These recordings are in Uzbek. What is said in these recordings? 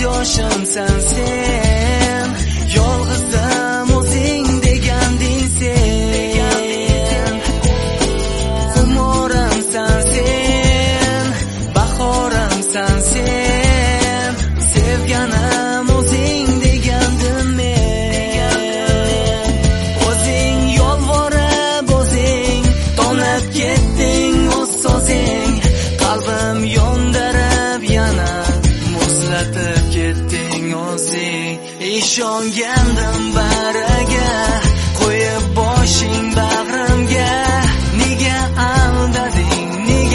yoshimsan sen, yolg'izim o'zing deganding sen, xumorimsan sen, bahorimsan sen, sevganim o'zing degandim men. O'zing yolvorib o'zing tonib ketding o'z so'zing, qalbim yondirib yana muzlatib ketding o'zing. Ishongandim bariga, qo'yib boshing bag'rimga, nega aldading,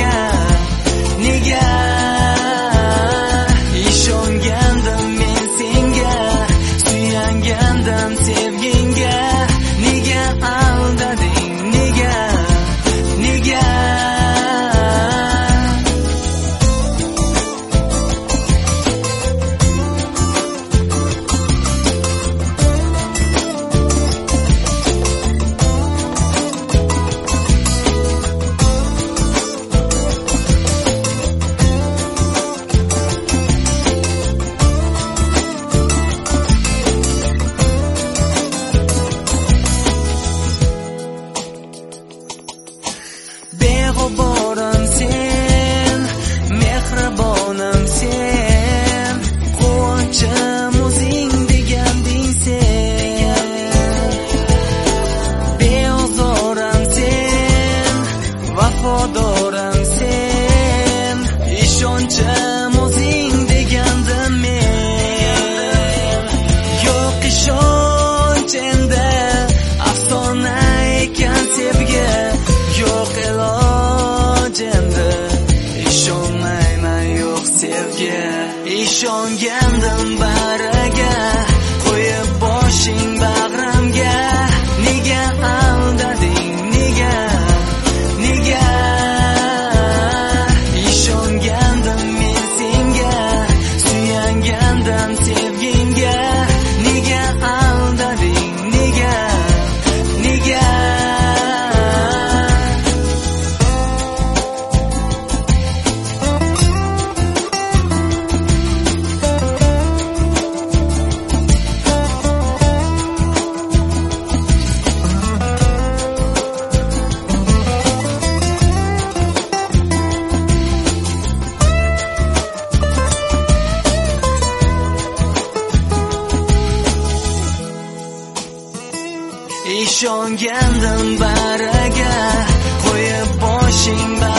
nega ishongandim men senga, suyangandim sevgingga, nega aldading, nega beg'uborim sen, mehribonim sen, quvonchim o'zing deganding sen, beozorim sen, vafodorim sen, ishonchim o'zing degandim men. Yo'q ishonch endi afsona ekan sevgi, yo'q iloj endi ishonmayman yo'q sevgi. Ishongandim bariga, qo'yib boshing bag'rimga, nega aldading, nega ishongandim men senga, suyangandim sevgingga, nega aldading, nega ishongandim bariga, qo'yib boshing